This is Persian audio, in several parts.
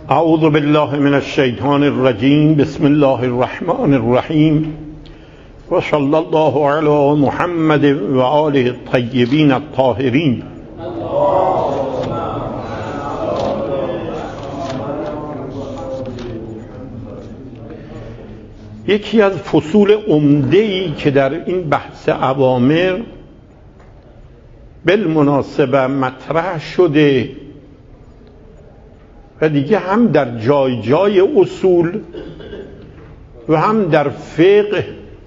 اعوذ بالله من الشیطان الرجیم. بسم الله الرحمن الرحیم و صلی الله علی محمد و آله الطیبین الطاهرین. یکی از فصول عمده‌ای که در این بحث اوامر بالمناسبه مطرح شده و دیگه هم در جای جای اصول و هم در فقه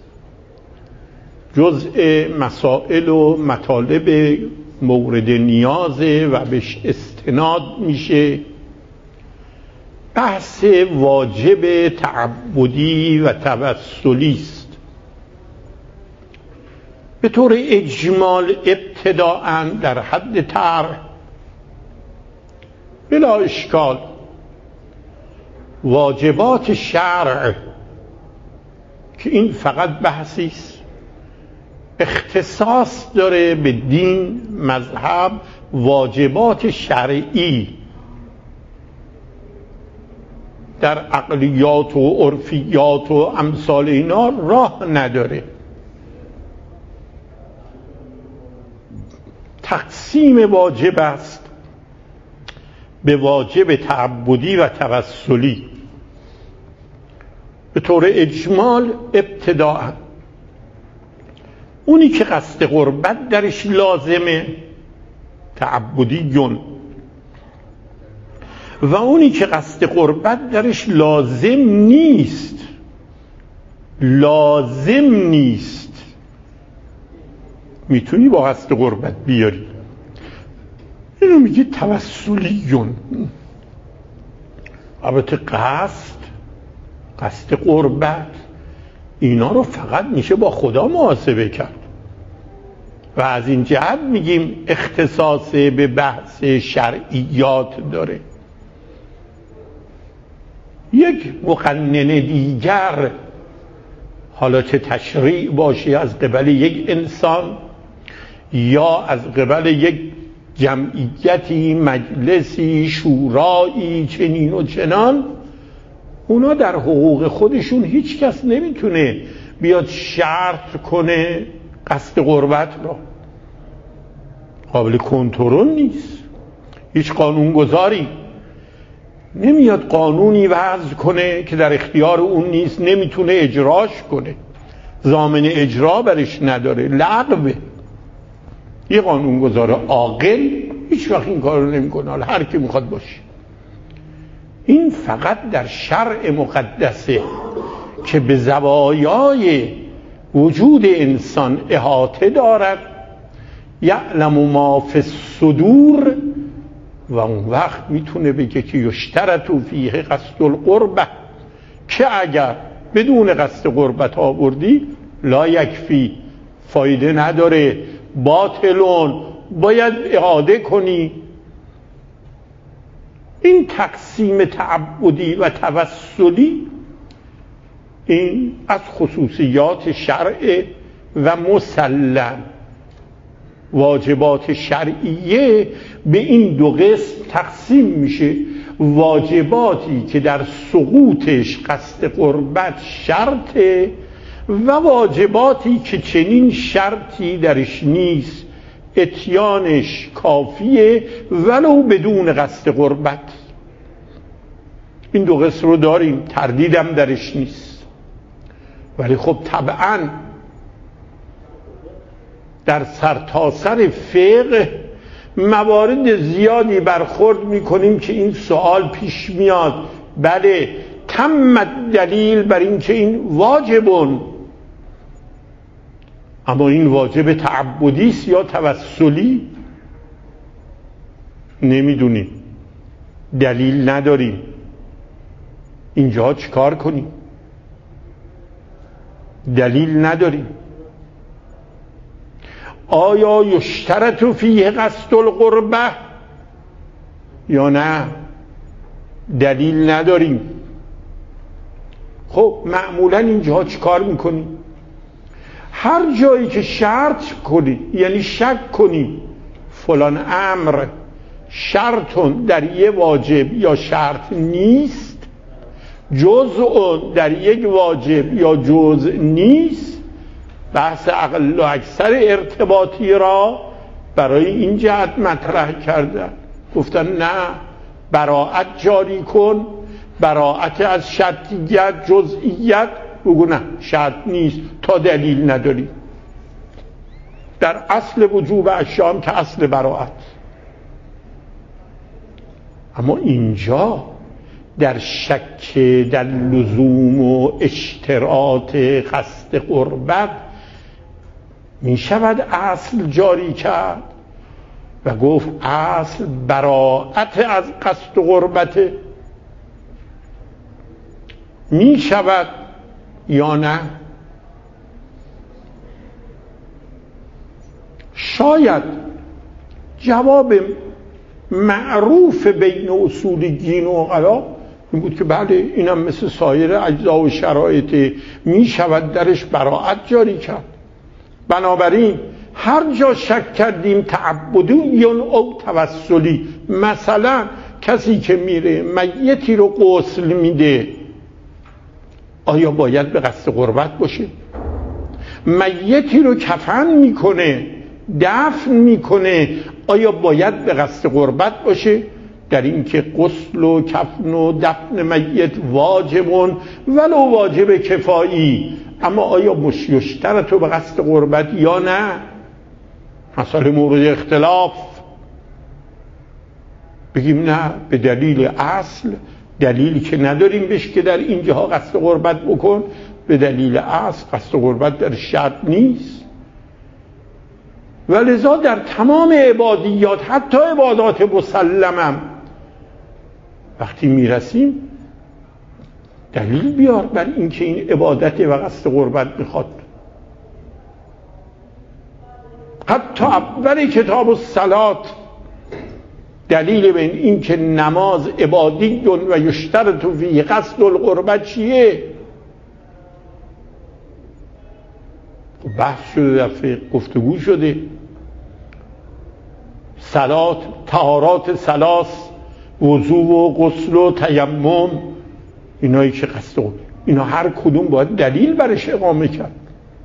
جزء مسائل و مطالب مورد نیازه و بهش استناد میشه، بحث واجب تعبدی و توسلی است. به طور اجمال ابتداءً در حد طرح بلا اشکال واجبات شرع که این فقط بحثی است اختصاص داره به دین، مذهب، واجبات شرعی در عقلیات و عرفیات و امثال اینا راه نداره. تقسیم واجب است به واجب تعبدی و توسلی. به طور اجمال ابتداء اونی که قصد قربت درش لازمه تعبدیون و اونی که قصد قربت درش لازم نیست میتونی با قصد قربت بیاری، اینو میگه توسلیون. البته قصد قربت اینا رو فقط میشه با خدا محاسبه کرد و از این جهت میگیم اختصاص به بحث شرعیات داره. یک مقننه دیگر، حالا چه تشریع باشه از قبل یک انسان یا از قبل یک جمعیتی، مجلسی، شورایی، چنین و چنان، اونا در حقوق خودشون هیچ کس نمیتونه بیاد شرط کنه قصد قربت را. قابل کنترل نیست. هیچ قانونگذاری نمیاد قانونی وضع کنه که در اختیار اون نیست، نمیتونه اجراش کنه، ضامن اجرا برش نداره، لغوه. یه قانونگذار عاقل هیچ وقت این کار رو نمیکنه، حالا هر کی میخواد باشه. این فقط در شرع مقدسه که به زوایای وجود انسان احاطه دارد، یعلم ما فی الصدور، و اون وقت میتونه بگه که یشترط فیه قصد القربه، که اگر بدون قصد قربت آوردی لا یکفی، فایده نداره، باطلون، باید اعاده کنی. این تقسیم تعبدی و توسلی این از خصوصیات شرع و مسلم. واجبات شرعیه به این دو قسم تقسیم میشه: واجباتی که در سقوطش قصد قربت شرطه و واجباتی که چنین شرطی درش نیست، اتیانش کافیه ولو بدون قصد قربت. این دو قسم رو داریم، تردیدم درش نیست. ولی خب طبعاً در سرتاسر فقه موارد زیادی برخورد میکنیم که این سوال پیش میاد: بله، تم دلیل بر این که این واجبون، اما این واجب تعبدی است یا توسلی؟ نمیدونیم، دلیل نداریم. اینجا چیکار کنیم؟ دلیل نداریم. آیا یشترط فیه قصد القربه یا نه؟ دلیل نداریم. خب معمولا اینجا چیکار میکنیم؟ هر جایی که شرط کنی، یعنی شک کنی فلان امر شرطون در یه واجب یا شرط نیست، جزء در یک واجب یا جزء نیست. بحث اقل و اکثر ارتباطی را برای این جهت مطرح کردن، گفتن نه، براءت جاری کن، براءت از شرطیت جزئیت، بگو نه شرط نیست تا دلیل نداری. در اصل وجوب اشیاء که اصل براءت. اما اینجا در شک در لزوم و اشتراط قصد قربت می شود اصل جاری کرد و گفت اصل براءت از قصد قربت. می شود یا نه؟ شاید جواب معروف بین اصولیین و عقلا این بود که بله اینم مثل سایر اجزا و شرایط می شود درش براءت جاری کرد. بنابراین هر جا شک کردیم تعبدی او توسلی، مثلا کسی که میره میتی رو غسل میده آیا باید به قصد قربت باشه؟ میتی رو کفن میکنه دفن میکنه آیا باید به قصد قربت باشه؟ در این که غسل و کفن و دفن میت واجبون ولو واجب کفایی، اما آیا مشترط به قصد قربت یا نه؟ مسئله مورد اختلاف. بگیم نه به دلیل اصل، دلیلی که نداریم بهش که در اینجاها قصد قربت بکن، به دلیل اصل قصد قربت در شرط نیست. ولذا در تمام عبادیات حتی عبادات مسلمم وقتی میرسیم دلیل بیار بر اینکه این عبادت و قصد قربت میخواد. حتی اول کتاب الصلات دلیل به این که نماز عبادی و یشترط فیه قصد القربت چیه؟ بحث شده، در فقه گفتگو شده. صلات، طهارات ثلاث، وضو و غسل و تیمم، اینایی که قصد، اینا هر کدوم باید دلیل برش اقامه کرد.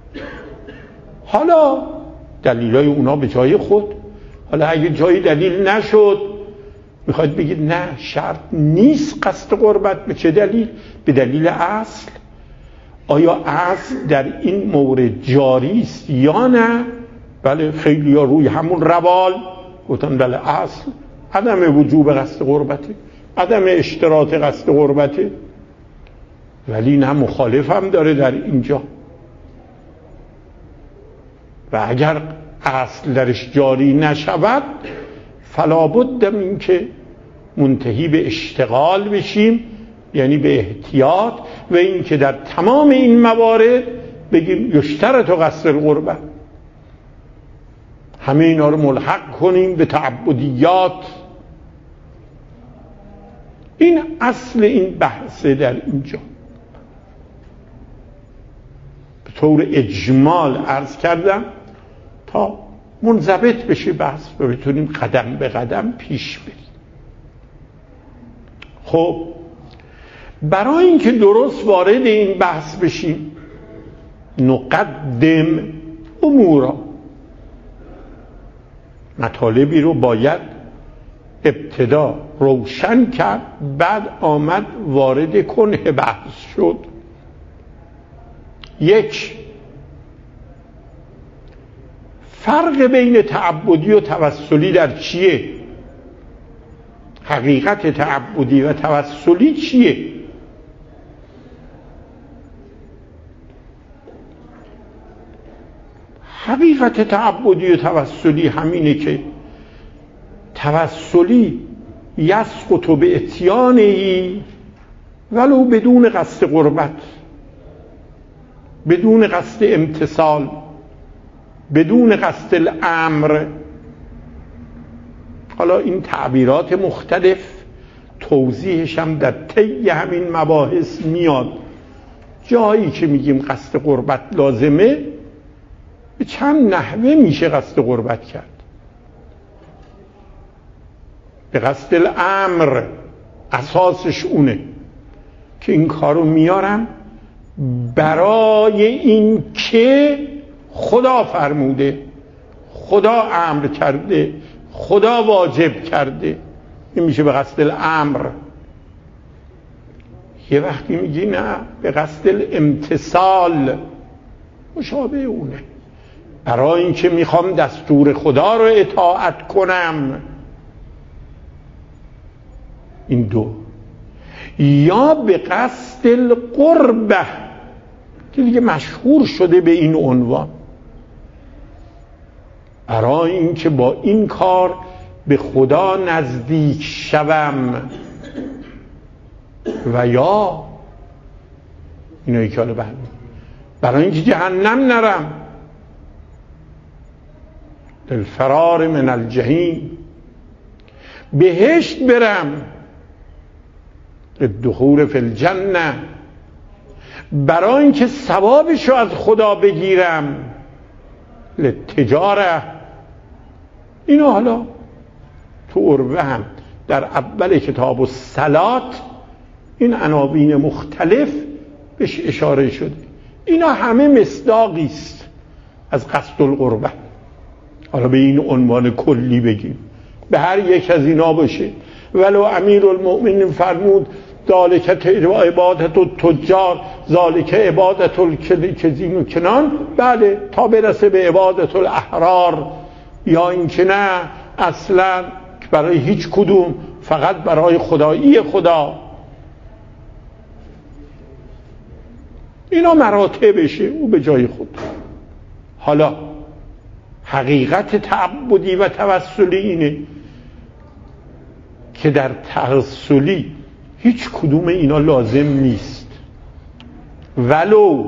حالا دلیلای اونا به جای خود، حالا اگه جای دلیل نشد میخواید بگید نه شرط نیست قصد قربت، به چه دلیل؟ به دلیل اصل. آیا اصل در این مورد جاری است یا نه؟ بله خیلی ها روی همون روال گفتن بله اصل عدم وجوب قصد قربته، عدم اشتراط قصد قربته، ولی نه مخالف هم داره در اینجا. و اگر اصل درش جاری نشود فلا بد من که منتهی به اشتغال بشیم، یعنی به احتیاط، و این که در تمام این موارد بگیم یشترط قصد القربت، همه اینا رو ملحق کنیم به تعبدیات. این اصل این بحثه در اینجا. به طور اجمال عرض کردم تا منضبط بشه بحث و بتونیم قدم به قدم پیش بریم. خب برای اینکه درست وارد این بحث بشیم نقدم امورا، مطالبی رو باید ابتدا روشن کرد، بعد آمد وارد کنه بحث شد. یک، فرق بین تعبدی و توسلی در چیه؟ حقیقت تعبدی و توسلی چیه؟ حقیقت تعبدی و توسلی همینه که توسلی یسقط به اتیانهی ولو بدون قصد قربت، بدون قصد امتثال، بدون قصد الامر. حالا این تعبیرات مختلف توضیحش هم در طی همین مباحث میاد. جایی که میگیم قصد قربت لازمه، به چند نحوه میشه قصد قربت کرد. به قصد الامر اساسش اونه که این کارو میارم برای این که خدا فرموده، خدا امر کرده، خدا واجب کرده. این میشه به قصد الامر. یه وقتی میگی نه به قصد الامتثال، مشابه اونه، برای اینکه میخوام دستور خدا رو اطاعت کنم. این دو. یا به قصد القربه که دیگه مشهور شده به این عنوان، برای اینکه با این کار به خدا نزدیک شوم. و یا اینایی که حالا برای اینکه جهنم نرم، الفرار من الجحیم، بهشت برم، الدخول فی الجنه، برای اینکه ثوابشو از خدا بگیرم، للتجاره. اینو حالا تو عربه هم در اول کتاب الصلات این عناوین مختلف بهش اشاره شده. اینا همه مصداقی است از قصد القربه. حالا به این عنوان کلی بگیم، به هر یک از اینا باشه. ولو امیرالمؤمنین فرمود ذالک عبادت التجار، ذالک عبادت الکزین و کنان، بله، تا برسه به عبادت الاحرار. یا اینکه نه اصلا برای هیچ کدوم، فقط برای خدایی خدا. اینا مراتبشه، او به جای خود. حالا حقیقت تعبدی و توسلی اینه که در توسلی هیچ کدوم اینا لازم نیست، ولو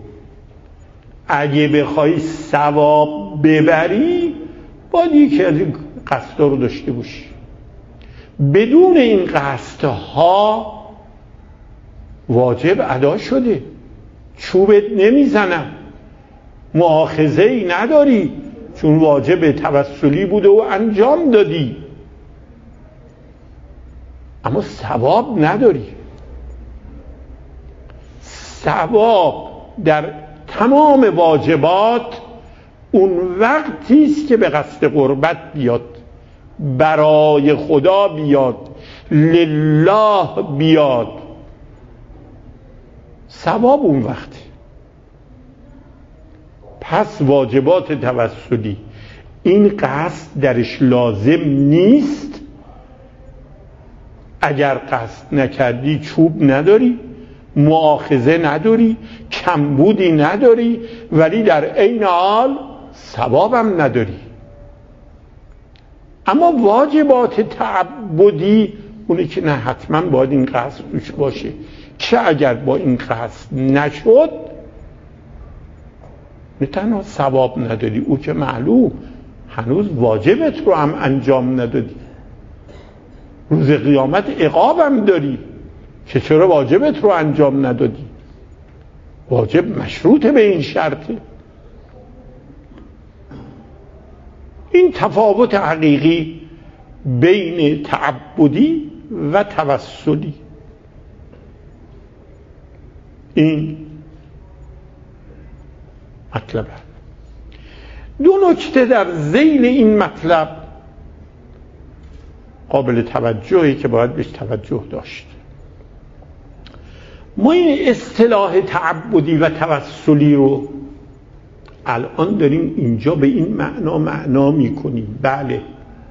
اگه بخوای ثواب ببری باید یکی از این قصدها رو داشته باشی. بدون این قصدها واجب ادا شده، چوبت نمیزنم، مؤاخذه ای نداری، چون واجب توسلی بوده و انجام دادی، اما ثواب نداری. ثواب در تمام واجبات اون وقتی است که به قصد قربت بیاد، برای خدا بیاد، لله بیاد، ثواب اون وقتی. پس واجبات توسلی این قصد درش لازم نیست. اگر قصد نکردی چوب نداری، مؤاخذه نداری، کمبودی نداری، ولی در عین حال ثوابم نداری. اما واجبات تعبدی اونه که نه حتما باید این قصد توش باشه، که اگر با این قصد نشد نه تنها ثواب نداری، او که معلوم هنوز واجبت رو هم انجام ندادی، روز قیامت عقابم داری که چرا واجبت رو انجام ندادی. واجب مشروطه به این شرطه. این تفاوت حقیقی بین تعبدی و توسلی. این مطلبه. دو نکته در ذیل این مطلب قابل توجهی که باید بهش توجه داشت. ما این اصطلاح تعبدی و توسلی رو الان داریم اینجا به این معنا میکنیم. بله،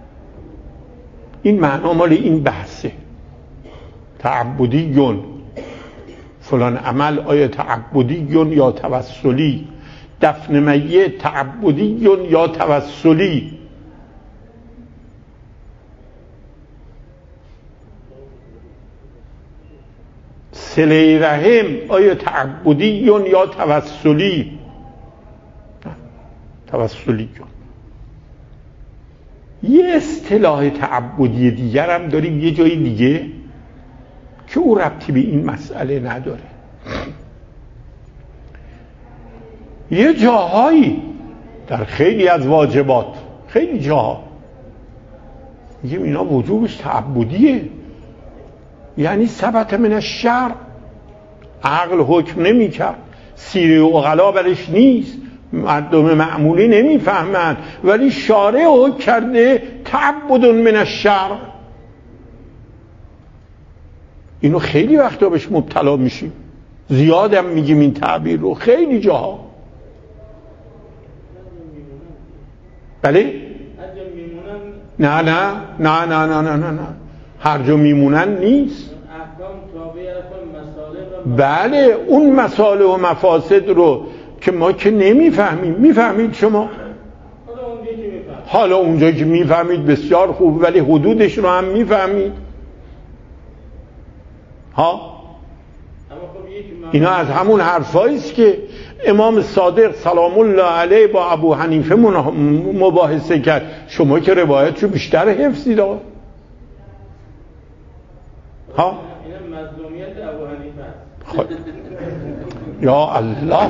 این معنا مال این بحثه. تعبدیون فلان عمل آیا تعبدیون یا توسلی، دفن میت تعبدیون یا توسلی. صله رحم آیا تعبدیون یا توسلی؟ توسلیون. یه اصطلاح تعبدی دیگر هم داریم یه جای دیگه که او ربطی به این مسئله نداره. یه جاهایی در خیلی از واجبات، خیلی جاها میگیم اینا وجوبش تعبدیه، یعنی ثبت من الشرع، عقل حکم نمیکرد، سیره عقلا برش نیست، مردم معمولی نمیفهمن، ولی شارع حکم کرده تعبد من الشرع. اینو خیلی وقتا بهش مبتلا میشیم، زیادم میگیم این تعبیر رو خیلی جاها. بله؟ نه نه نه نه نه نه نه نه، هر جا میمونن نیست. بله اون مصالح و مفاسد رو که ما که نمیفهمیم، میفهمید شما؟ حالا اونجایی که میفهمید بسیار خوب، ولی حدودش رو هم میفهمید ها؟ اینا از همون حرفایی است که امام صادق سلام الله علیه با ابو حنیفه مباحثه کرد. شما که روایتشو بیشتر حفظی داد ها؟ اینا مظلومیت ابو حنیفه است. خب یا الله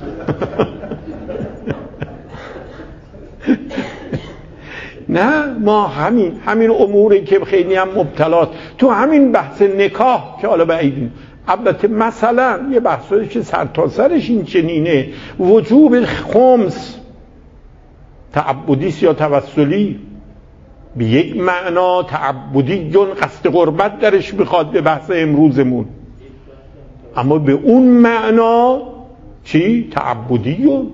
نه، ما همین اموری که خیلی هم مبتلاست تو همین بحث نکاح که حالا بعیدیم، البته مثلا یه بحثی که سرتاسرش این چنینه، وجوب خمس تعبدی یا توسلی، به یک معنا تعبدی جن قصد قربت درش میخواد به بحث امروزمون، اما به اون معنا چی؟ تعبدی،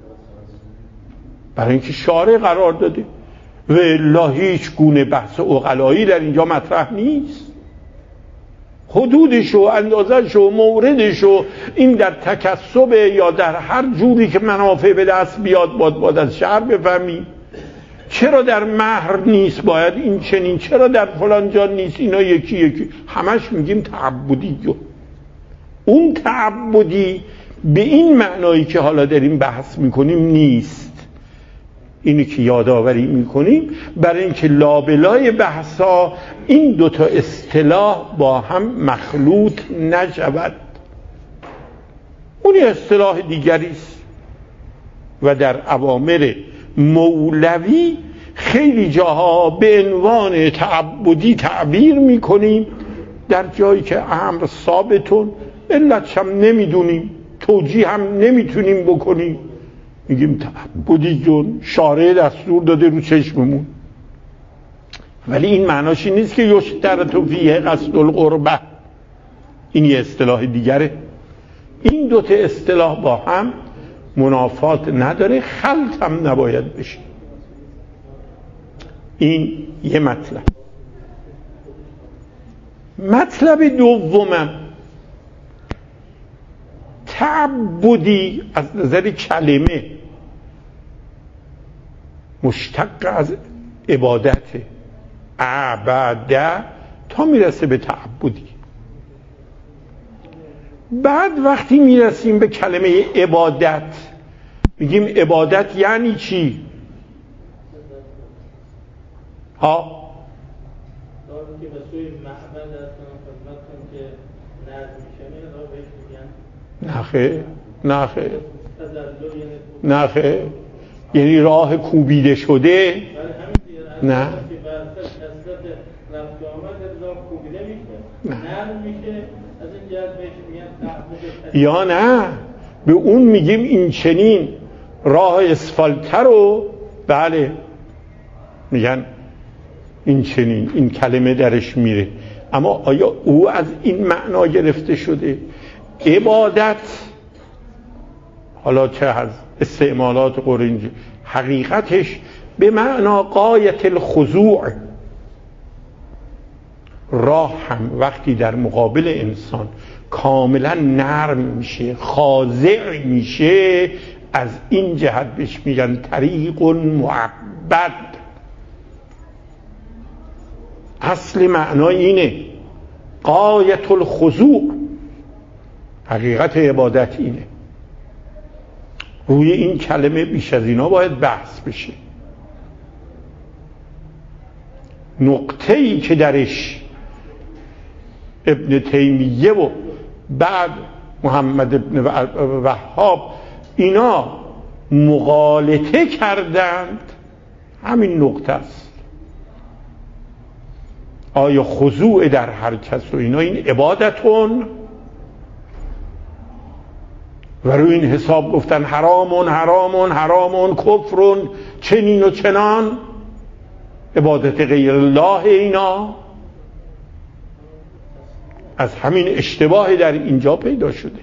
برای اینکه شارع قرار داده و الا هیچ گونه بحث عقلایی در اینجا مطرح نیست. حدودش و اندازش و موردش و این در تکسب یا در هر جوری که منافع به دست بیاد باید از شرع بفهمی. چرا در مهر نیست باید این چنین، چرا در فلان جا نیست، اینا یکی همش میگیم تعبدی. اون تعبدی به این معنایی که حالا داریم بحث میکنیم نیست. اینی که یادآوری میکنیم برای اینکه لابلای بحثا این دوتا اصطلاح با هم مخلوط نشود. اون اصطلاح دیگری است و در اوامر مولوی خیلی جاها به عنوان تعبدی تعبیر میکنیم، در جایی که امر ثابتون علتش هم نمیدونیم، توجیه هم نمیتونیم بکنیم، میگیم تعبدی جون شارع دستور داده رو چشممون. ولی این معناش این نیست که یشترط فیه قصد القربه، این یه اصطلاح دیگره. این دوتا اصطلاح با هم منافات نداره، خلط هم نباید بشه. این یه مطلب. مطلب دومم تعبدی از نظر کلمه مشتق از عبادته، عباده تا میرسه به تعبدی. بعد وقتی میرسیم به کلمه عبادت میگیم عبادت یعنی چی؟ ها؟ که به سوی معبد هستن خدمت کن که نرد میشنه را بهش میگن نخه یعنی راه کوبیده شده. نه یا نه به اون میگیم این چنین راه اسفالتر رو بله میگن این چنین، این کلمه درش میره. اما آیا او از این معنا گرفته شده؟ عبادت حالا چه از استعمالات قرنجی، حقیقتش به معنا غایت الخضوع. راه هم وقتی در مقابل انسان کاملا نرم میشه، خاضع میشه، از این جهت بهش میگن طریق معبد. اصل معنای اینه، غایت الخضوع. حقیقت عبادت اینه. روی این کلمه بیش از اینا باید بحث بشه. نقطه‌ای که درش ابن تیمیه و بعد محمد ابن وهاب اینا مغالطه کردند، همین نقطه است. آیا خضوع در هر کس و اینا این عبادتون؟ و روی این حساب گفتن حرامون حرامون حرامون کفرون چنین و چنان، عبادت غیر الله. اینا از همین اشتباه در اینجا پیدا شده.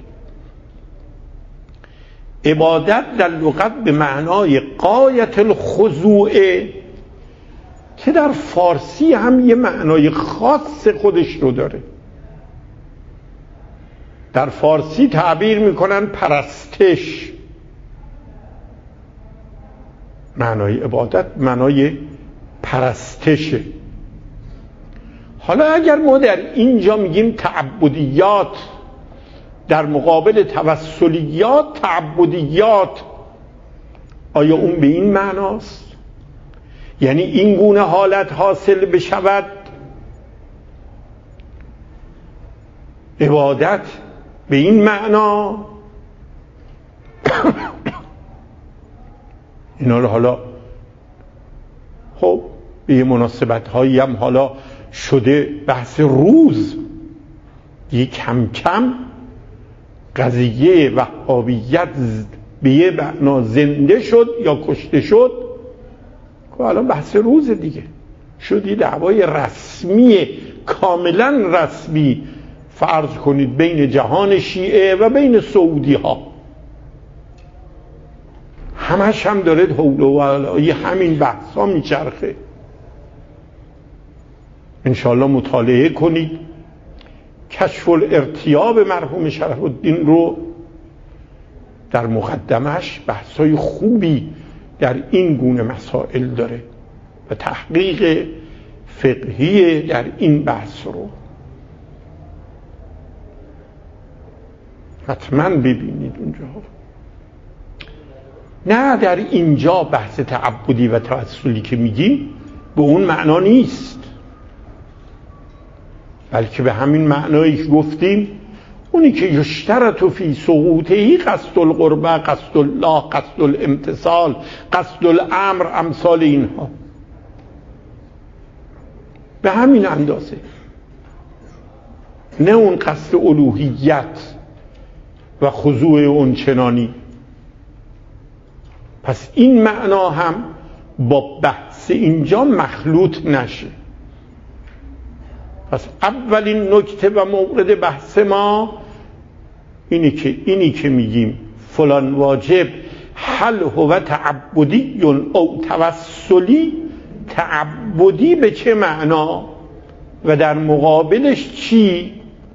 عبادت در لغت به معنای غایت الخضوع که در فارسی هم یه معنای خاص خودش رو داره. در فارسی تعبیر میکنن پرستش. معنای عبادت معنای پرستشه. حالا اگر ما در اینجا میگیم تعبدیات در مقابل توسلیات، تعبدیات، آیا اون به این معناست؟ یعنی این گونه حالت حاصل بشود؟ عبادت به این معنا؟ اینا رو حالا خب به یه مناسبت هایی هم حالا شده بحث روز، یه کم کم قضیه وهابیت به یه معنا زنده شد یا کشته شد که الان بحث روز دیگه شد، یه دعوای رسمی، کاملا رسمی فرض کنید بین جهان شیعه و بین سعودی ها. همش هم داره حول و ولای همین بحث ها میچرخه. انشاءالله مطالعه کنید کشف الارتیاب مرحوم شرف الدین رو، در مقدمش بحثای خوبی در این گونه مسائل داره و تحقیق فقهی در این بحث رو حتما ببینید اونجا. نه در اینجا بحث تعبدی و توسلی که میگیم به اون معنا نیست، بلکه به همین معنایی که گفتیم، اونی که یشترط فی سقوطه قصد القربه، قصد الله، قصد الامتصال، قصد الامر، امثال اینها، به همین اندازه، نه اون قصد الوهیت و خضوع اون چنانی. پس این معنا هم با بحث اینجا مخلوط نشه. پس اولین نکته و مورد بحث ما اینی که میگیم فلان واجب هل هو تعبدی او توسلی، تعبدی به چه معنا و در مقابلش چی؟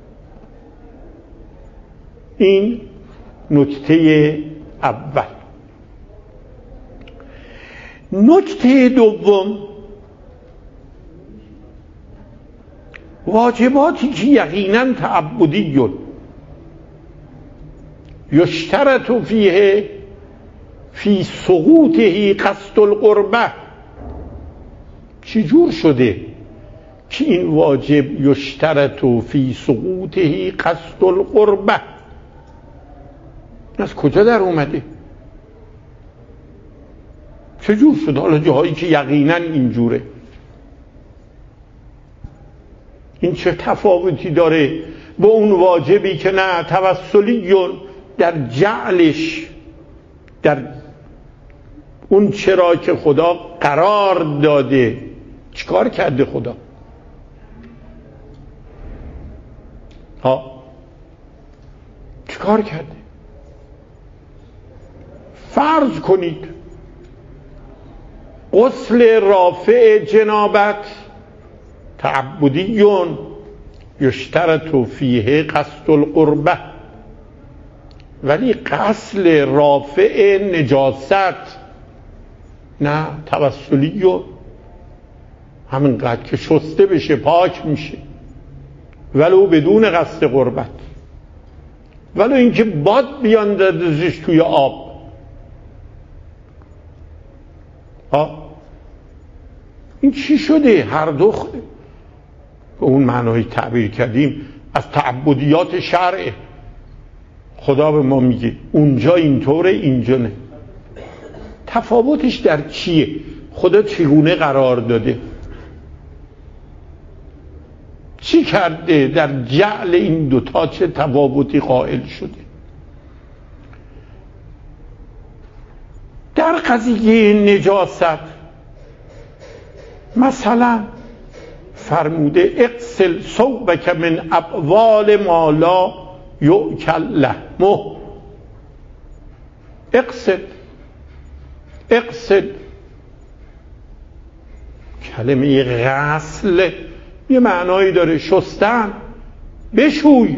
این نکته اول. نکته دوم، واجباتی که یقینا تعبدی یشترط فیه فی سقوطه قصد القربه. چجور شده که این واجب یشترط فی سقوطه قصد القربه؟ از کجا در اومده؟ چجور شده؟ حالا جاهایی که یقینا اینجوره، این چه تفاوتی داره با اون واجبی که نه توسلی در جعلش، در اون چرا که خدا قرار داده؟ چیکار کرده خدا؟ چیکار کرده؟ فرض کنید غسل رافع جنابت تعبدی یشترط فیه قصد القربه، ولی غسل رافع نجاست نه توسلی، همینقدر که شسته بشه پاک میشه، ولو بدون قصد قربت، ولو اینکه باد بیاندازش توی آب. این چی شده؟ هر دو به اون معنای تعبیر کردیم از تعبدیات شرع. خدا به ما میگه اونجا اینطوره اینجا نه. تفاوتش در چیه؟ خدا چگونه قرار داده؟ چی کرده؟ در جعل این دوتا چه تفاوتی قائل شده؟ در قضیه نجاست مثلا فرموده اغسل ثوبک من ابوال ما لا یؤکل لحمه. اغسل کلمه غسل یه معنایی داره، شستن، بشوی.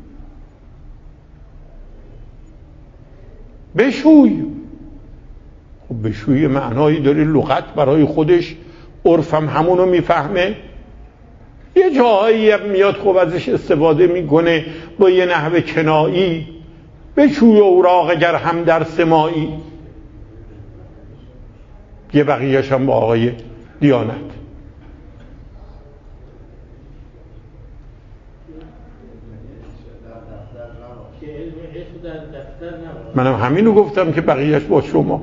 خب بشوی معنایی داره، لغت برای خودش، عرفم همونو میفهمه. یه جاهایی میاد خب ازش استفاده میکنه با یه نحو کنایی، بشوی اوراق اگر هم در سمایی. یه بقیه‌اش هم با آقای دیانت. منم همینو گفتم که بقیه‌اش با شما.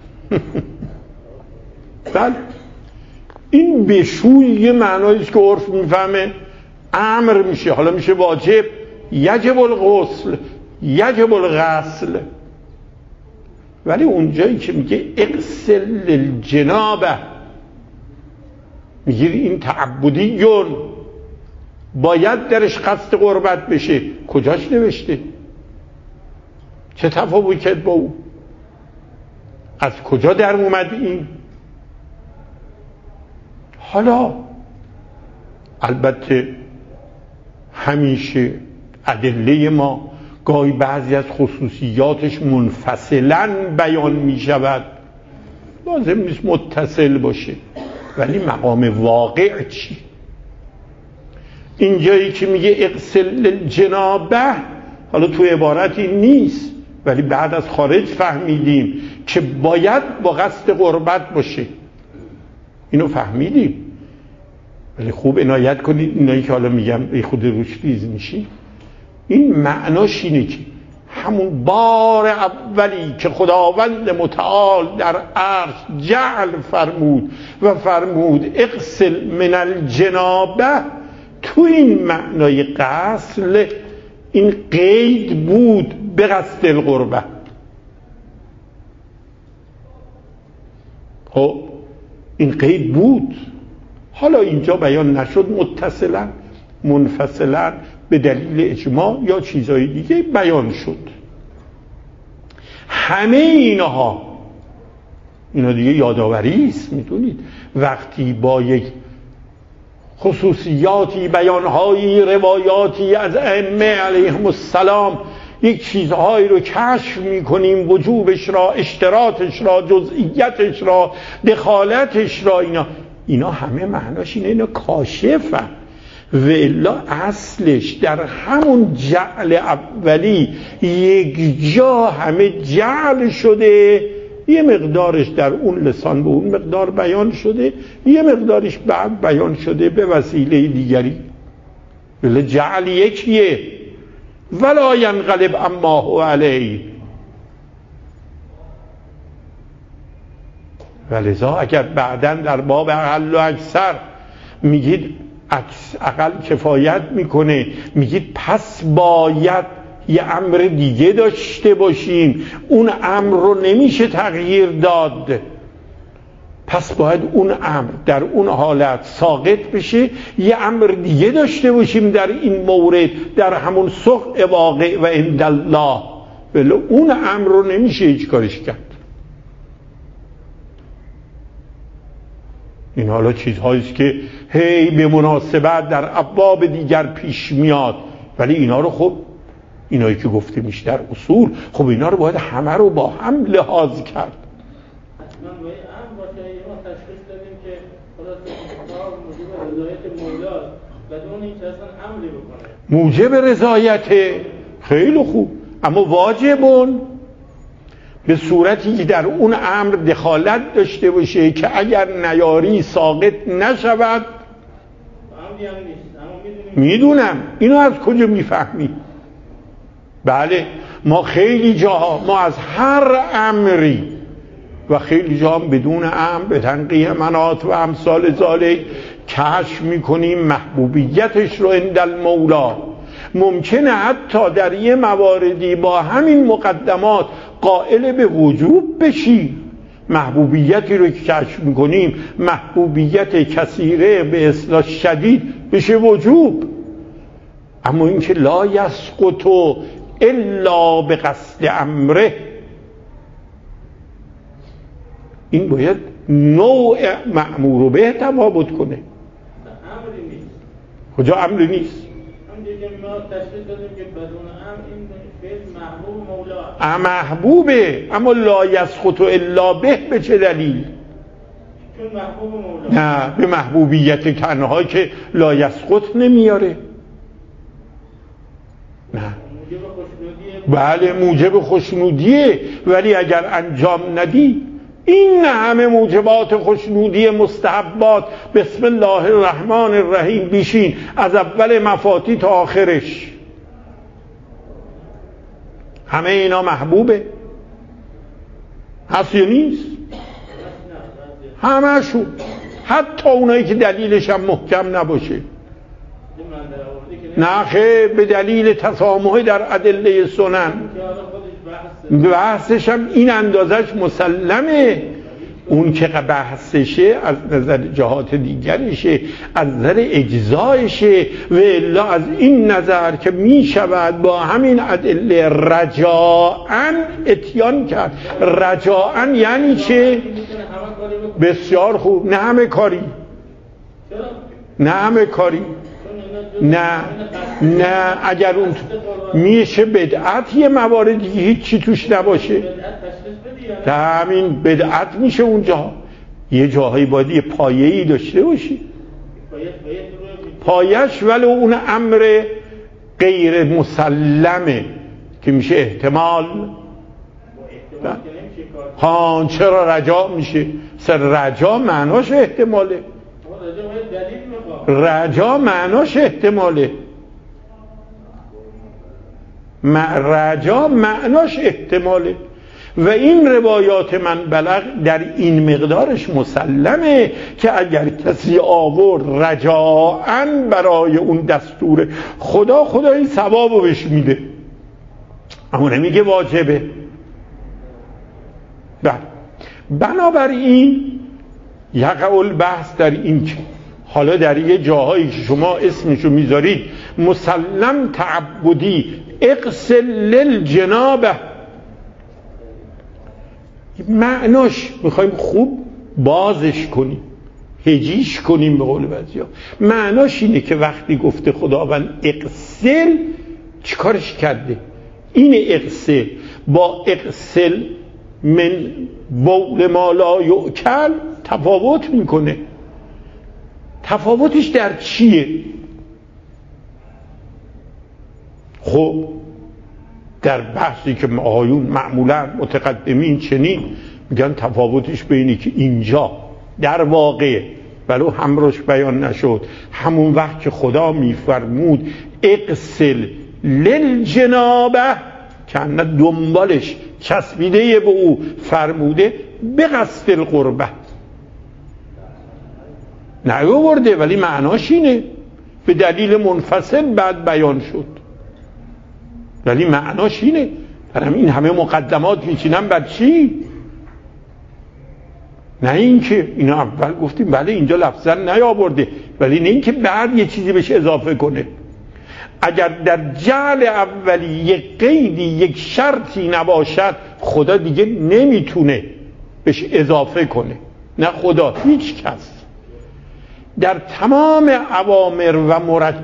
بله این بشوی یه معناییست که عرف میفهمه، امر میشه، حالا میشه واجب، یجب الغسل، یجب الغسل. ولی اونجایی که میگه اغسل الجنابه، میگه این تعبدیون، باید درش قصد قربت بشه. کجاش نوشته؟ چه تفاوتی کرد با او؟ از کجا در اومد این؟ حالا البته همیشه ادله ما گاهی بعضی از خصوصیاتش منفصلاً بیان می شود، لازم نیست متصل باشه. ولی مقام واقع چی؟ اینجایی که میگه اغسل الجنابه، حالا تو عبارتی نیست ولی بعد از خارج فهمیدیم که باید با قصد قربت باشه. اینو فهمیدیم. ولی خوب عنایت کنید، اینایی که حالا میگم ای خود روش ریز میشی، این معناش اینه که همون بار اولی که خداوند متعال در عرش جعل فرمود و فرمود اغسل من الجنابه، تو این معنای غسل این قید بود به قصد القربه. خب این قید بود، حالا اینجا بیان نشد، متصلا منفصلا به دلیل اجماع یا چیزهای دیگه بیان شد. همه اینا دیگه یادآوری است. میدونید وقتی با یک خصوصیاتی، بیانهایی، روایاتی از ائمه علیهم السلام یک چیزهایی رو کشف میکنیم، وجوبش را، اشتراطش را، جزئیتش را، دخالتش را، اینا همه معناش اینه، اینا کاشفن. و الا اصلش در همون جعل اولی یک جا همه جعل شده، یه مقدارش در اون لسان به اون مقدار بیان شده، یه مقدارش بعد بیان شده به وسیله دیگری. ولی جعل یکیه، ولا ینقلب اما هو علیه. ولذا اگر بعداً در باب اقل و اکثر میگید اقل کفایت میکنه، میگید پس باید یه امر دیگه داشته باشیم، اون امر رو نمیشه تغییر داد، پس باید اون امر در اون حالت ساقط بشه، یه امر دیگه داشته باشیم در این مورد، در همون سخن واقع و عند الله، ولی اون امر رو نمیشه هیچ کارش کرد. این حالا چیزهاییست که هی به مناسبت در ابواب دیگر پیش میاد، ولی اینا رو خب اینایی که گفته میشه در اصول، خب اینا رو باید همه رو با هم لحاظ کرد. حتما باید هم باشه. ما تشخیص دادیم که خلاص کتاب موجب رضایت مولاست، بدون اینکه اصلا عملی بکنه. موجب رضایت خیلی خوب، اما واجبون به صورتی که در اون امر دخالت داشته باشه که اگر نیاری ساقط نشود. میدونم اینو از کجا میفهمی؟ بله ما خیلی جاها، ما از هر امری و خیلی جاها بدون امر به تنقیح منات و امثال ذالک کشف میکنیم محبوبیتش رو عند المولا. ممکنه حتی در یه مواردی با همین مقدمات قائل به وجوب بشی. محبوبیتی رو که کشف میکنیم محبوبیت کثیره به اصطلاح شدید بشه وجوب، اما اینکه لا یسقط الا به قصد امره، این باید نوع مأمور به تفاوت کنه. امری نیست. کجا امری نیست؟ هم دیگه ما تشخیص دادیم که بدون امر این فعل محبوب مولا محبوبه، اما لا یسقط الا به چه دلیل؟ چون محبوب مولا. نه، به محبوبیت تنها که لا یسقط نمیاره. نه، بله موجب خوشنودیه، ولی اگر انجام ندی این همه موجبات خوشنودی مستحبات بسم الله الرحمن الرحیم بیشین از اول مفاتی تا آخرش، همه اینا محبوبه؟ هست یا نیست؟ همه‌شون، حتی اونایی که دلیلش هم محکم نباشه. نه خیر، به دلیل تسامح در ادله سنن بحثش هم این اندازش مسلمه. اون که بحثشه از نظر جهات دیگرشه، از نظر اجزایشه، و الا از این نظر که می شود با همین ادله رجاءً اتیان کرد. رجاءً یعنی چه؟ بسیار خوب. نه همه کاری، نه همه کاری، نه اگر اون میشه بدعت یه مواردی هیچی توش نباشه، همین بدعت میشه. اونجا یه جاهایی باید یه پایه‌ای داشته باشی، پایش ولو اون امر غیر مسلمه که میشه احتمال. ها چرا رجا میشه؟ سر رجا معناش احتماله، رجا معناش احتماله، رجا معناش احتماله. و این روایات من بلغ در این مقدارش مسلمه که اگر کسی آورد رجاءً برای اون دستور خدا این ثوابو بهش میده، اما نمیگه واجبه. بنابراین یقع البحث در این که حالا در یه جاهایی که شما اسمشو میذارید مسلم تعبدی اغسل للجنابه، معناش میخوایم خوب بازش کنیم، هجیش کنیم به قول بعضیا. معناش اینه که وقتی گفته خداوند اغسل چیکارش کرده؟ این اغسل با اغسل من بول ما لا یؤکل تفاوت میکنه. تفاوتش در چیه؟ خب در بحثی که آیون معمولا متقدمین چنین میگن تفاوتش بینی که اینجا در واقع ولو همراش بیان نشد، همون وقت که خدا میفرمود اغسل للجنابه که دنبالش چسبیده به او فرموده به قصد القربه نیاورده، ولی معناش اینه، به دلیل منفصل بعد بیان شد، ولی معناش اینه. برام این همه مقدمات میچینم بر چی؟ نه اینکه اینا اول گفتیم بله اینجا لفظا نیاورده، ولی نه اینکه بعد یه چیزی بهش اضافه کنه. اگر در جعل اولی یک قیدی یک شرطی نباشد خدا دیگه نمیتونه بهش اضافه کنه، نه خدا، هیچ کس. در تمام اوامر و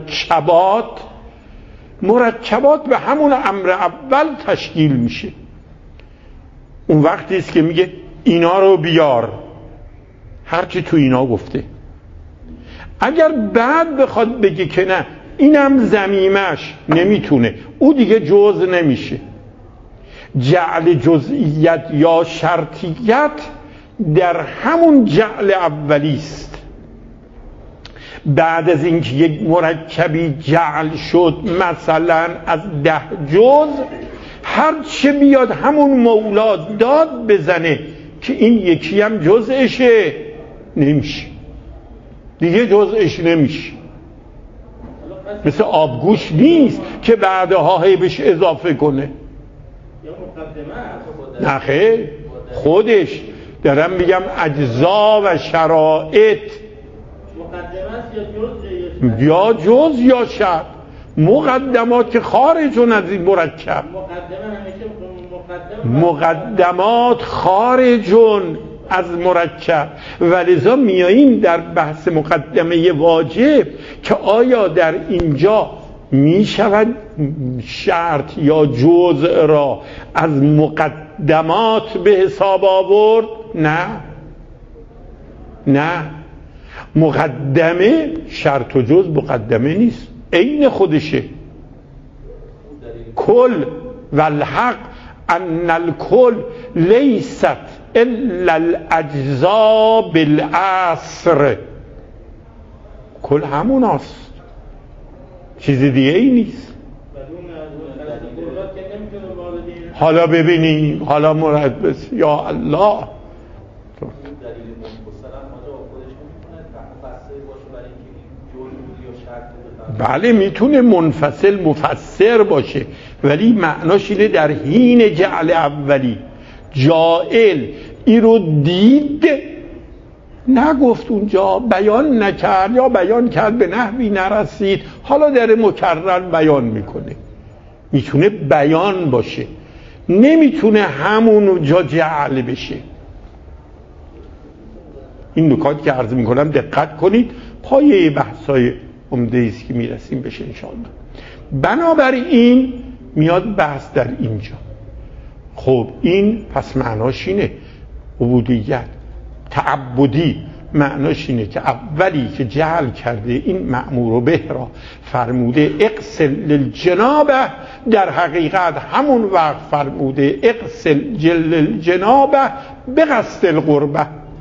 مرکبات به همون امر اول تشکیل میشه. اون وقتی است که میگه اینا رو بیار، هرچی تو اینا گفته. اگر بعد بخواد بگه که نه اینم ضمیمش، نمیتونه، او دیگه جزء نمیشه. جعل جزئیت یا شرطیت در همون جعل اولی است. بعد از اینکه یک مرکبی جعل شد مثلا از 10 جزء، هر چه بیاد همون مولا داد بزنه که این یکی هم جزءشه، نمیشه. دیگه جزءش نمیشه. مثل آبگوش نیست که بعدها هی بهش اضافه کنه. نه خیر، خودش دارم میگم اجزا و شرایط یا جز یا شرط. مقدمات که خارجون از این مرکب، مقدمات خارجون از مرکب. ولذا میاییم در بحث مقدمه واجب که آیا در اینجا میشود شرط یا جزء را از مقدمات به حساب آورد؟ نه، مقدمه شرط و جزء مقدمه نیست، عین خودشه. کل والحق ان الکل لیست الا الاجزا بالعصر. کل همون هست، چیز دیگه ای نیست. حالا ببینیم، حالا مراد بس یا الله. بله میتونه منفصل مفسر باشه، ولی معناش اینه در حین جعل اولی جائل ای رو دید، نگفت اونجا، بیان نکرد یا بیان کرد به نحوی نرسید، حالا در مکرر بیان میکنه. میتونه بیان باشه، نمیتونه همون جا جعل بشه. این نکات که عرض میکنم دقت کنید، پایه بحثای عمده است که میرسیم بشه انشاءالله. بنابراین میاد بحث در اینجا. خب این پس معناش اینه عبودیت تعبدی، معناش اینه که اولی که جعل کرده این مأمور به را فرموده اغسل للجنابه، در حقیقت همون وقت فرموده اغسل للجنابه به قصد القربه.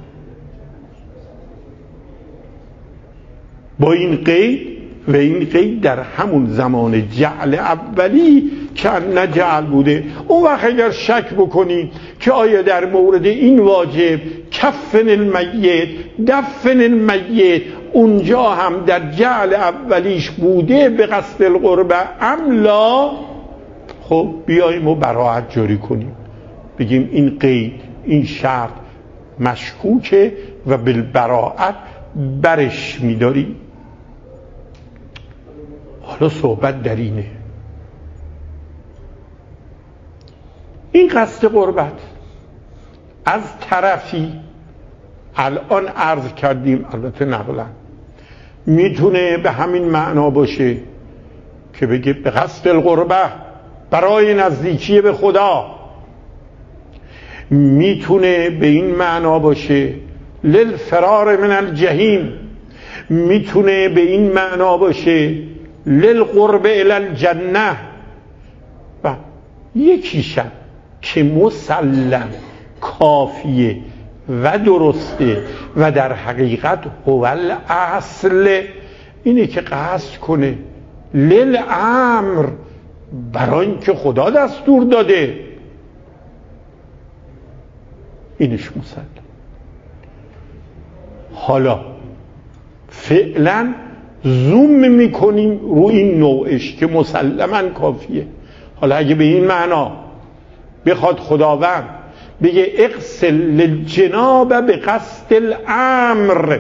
با این قید و این قید در همون زمان جعل اولی که نجعل بوده. اون وقت اگر شک بکنی که آیا در مورد این واجب کفن المیت دفن المیت اونجا هم در جعل اولیش بوده به قصد القربه ام لا، خب بیاییم و براءت جاری کنیم، بگیم این قید این شرط مشکوکه و بالبراءت برش می‌داریم. حالا صحبت در اینه، این قصد قربت از طرفی الان عرض کردیم، البته نقلا میتونه به همین معنا باشه که بگه به قصد القربه برای نزدیکی به خدا، میتونه به این معنا باشه للفرار من الجحیم، میتونه به این معنا باشه للقرب الی الجنه. و یکیشم که مسلم کافیه و درسته و در حقیقت هو الاصل اینه که قصد کنه للامر، برای اینکه خدا دستور داده، اینش مسلم. حالا فعلا زوم میکنیم رو این نوعش که مسلما کافیه. حالا اگه به این معنا بخواد خداوند بگه اغسل للجنابه به قصد الامر،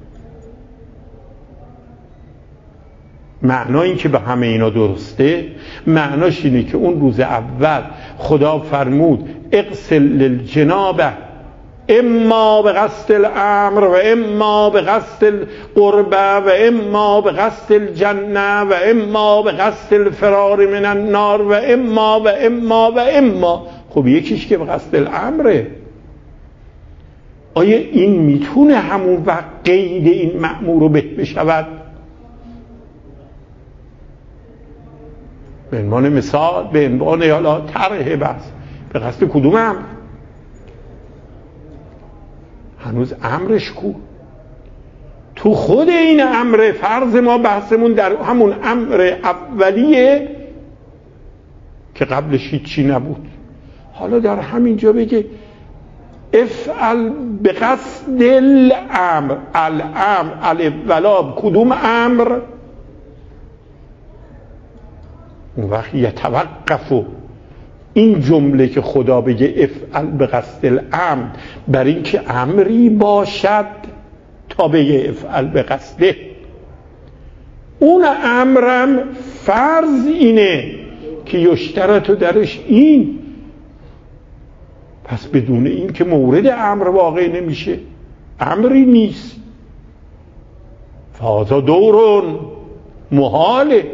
معنا این که به همه اینا درسته، معناش اینه که اون روز اول خدا فرمود اغسل للجنابه اما به قصد الامر و اما به قصد القربه و اما به قصد الجنه و اما به قصد الفرار من النار و اما و اما و اما. خب یکیش که به قصد الامره، آیا این میتونه همون وقت قید این مأمور رو بشود؟ به عنوان مثال، به عنوان حالا طرح بحث، به قصد کدوم امر؟ هنوز امرش کو؟ تو خود این امر، فرض ما بحثمون در همون امر اولیه که قبلش هیچی نبود، حالا در همین جا بگه افعل به قصد الامر. الامر الاولاب کدوم امر؟ اون وقت یتوقف این جمله که خدا بگه افعل به قصد الامر بر این که امری باشد تا بگه افعل به قصده. اون امرم فرض اینه که یشترط درش این، پس بدون این که مورد امر واقع نمیشه، امری نیست. فازا دورون محاله.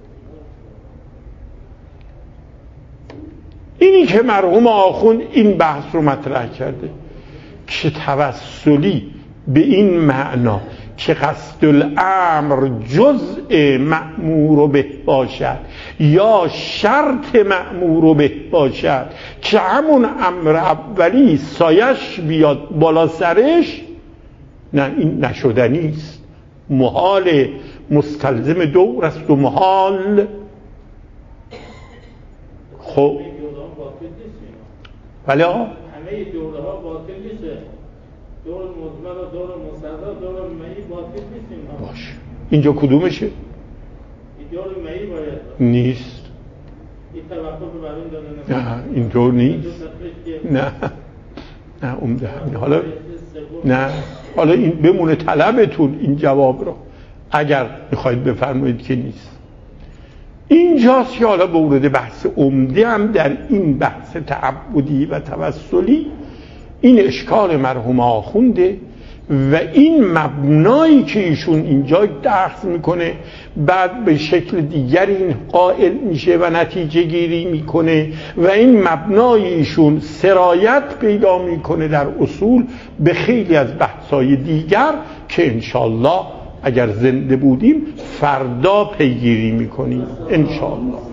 اینی که مرحوم آخوند این بحث رو مطرح کرده که توسلی به این معنا که قصد الامر جزء مأمور به باشد یا شرط مأمور به باشد که همون امر اولی سایش بیاد بالا سرش، نه این نشدنیست، محال، مستلزم دور است و محال. خب بله همه دوره ها باطل نیست، دور مزمن و دور مصدر دور مئی باطل نیست. باشه اینجا کدومشه؟ این دور مئی باید نیست. این توقف بر این داده نه اینطور نیست. نه عمده حالا نه، حالا این بمونه طلبتون این جواب رو اگر میخواید بفرمایید که نیست. اینجاست که حالا مورد بحث عمده هم در این بحث تعبدی و توسلی این اشکال مرحوم آخونده و این مبنایی که ایشون اینجا درس میکنه، بعد به شکل دیگری این قائل میشه و نتیجه گیری میکنه و این مبنای ایشون سرایت پیدا میکنه در اصول به خیلی از بحث‌های دیگر که انشالله اگر زنده بودیم فردا پیگیری میکنیم انشالله.